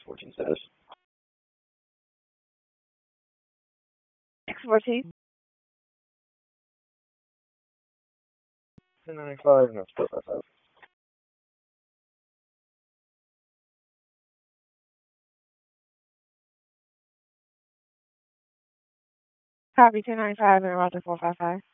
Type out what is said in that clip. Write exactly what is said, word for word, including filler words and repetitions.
fourteen status. X fourteen. ten ninety-five, and that's four five five. Copy two ninety-five and Roger four five five.